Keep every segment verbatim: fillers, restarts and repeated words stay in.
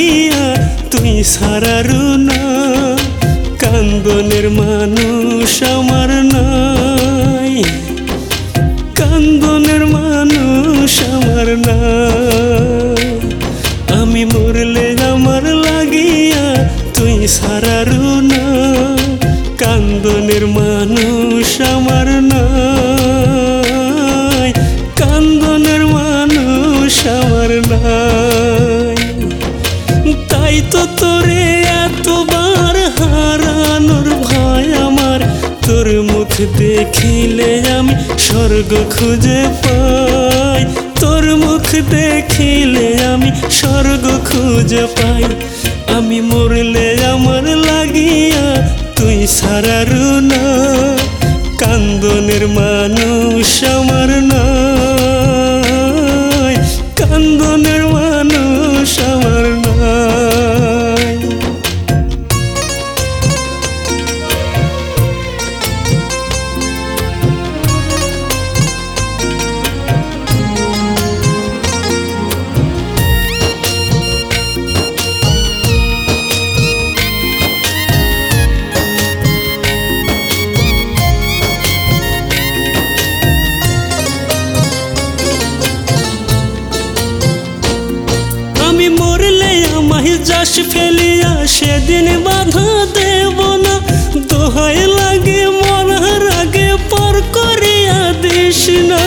লাগিয়া তুই সারারু না, কান্দনের মানুষ আমার নাই, কান্দনের মানুষ আমার নাই। আমি মরলে আমার লাগিয়া তুই সারারু না, কান্দনের মানুষ আমার নাই, কান্দনের মানুষ আমার নাই। তাই তো তোরে এতবার হারানোর ভয় আমার, তোর মুখ দেখিলে আমি স্বর্গ খুঁজে পাই, তোর মুখ দেখিলে আমি স্বর্গ খুঁজে পাই। আমি মরলে আমার লাগিয়া তুই সারারু না, কান্দনের মানুষ আমার নাই, কান্দনের মানুষ আমার নাই। আমি মরলে আমায় যাস ফেলিয়া সেদিন বাধা দেব না, দোহাই লাগে মরার আগে পর করিয়া দিস না।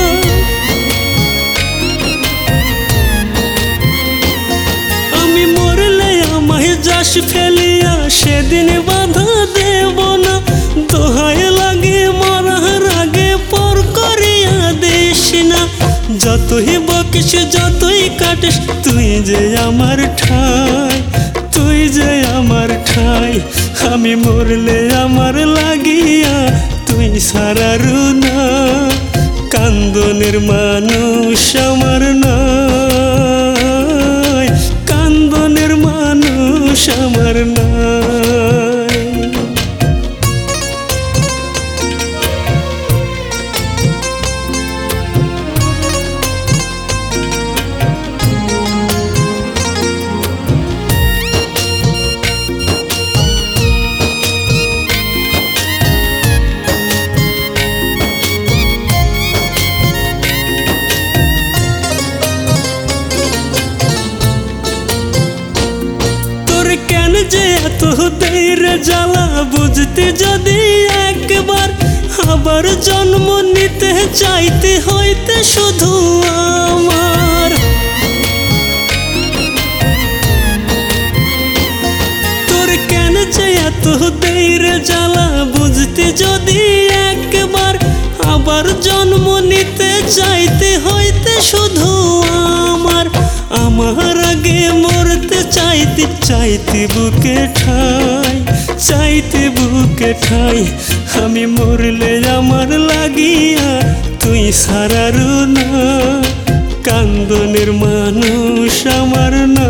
আমি মরলে আমায় যাস ফেলিয়া সেদিন বাধা দেব না, দোহাই লাগে মরার আগে পর করিয়া দিস না। যতই বকিস যতই কাটিস তুই যে আমার ঠাই, তুই যে আমার ঠাই। আমি মরলে আমার লাগিয়া তুই সারারু না, কান্দনের মানুষ আমার নাই, কান্দনের মানুষ আমার নাই। কেন যে এত দের জ্বালা বুঝতে যদি একবার, আবার জন্ম নিতে চাইতে হইতে শুধু আমার। তোর কেন যে এত দের জ্বালা বুঝতে যদি একবার, আবার জন্ম নিতে চাইতে হইতে শুধু আমার। আমার আগে মরতে চাইতে চাইতে বুকে ঠাই, চাইতে বুকে ঠাই। আমি মরলে আমার লাগিয়া তুই সারারু না, কান্দনের মানুষ আমার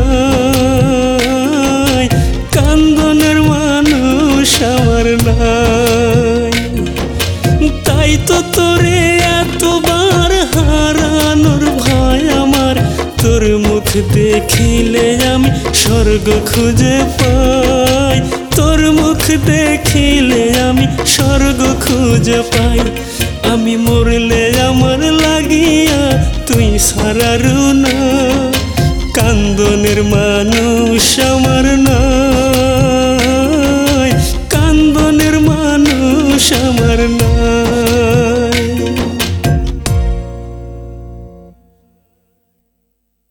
নাই, কান্দনের মানুষ আমার নাই। তাই তো তোরে এতবার হারানোর ভয় আমার, তোর মুখ দেখিলে আমি স্বর্গ খুঁজে পাই, তোর মুখ দেখিলে আমি স্বর্গ খুঁজে পাই। আমি মরলে আমার লাগিয়া তুই সারারু না, কান্দনের মানুষ আমার নাই।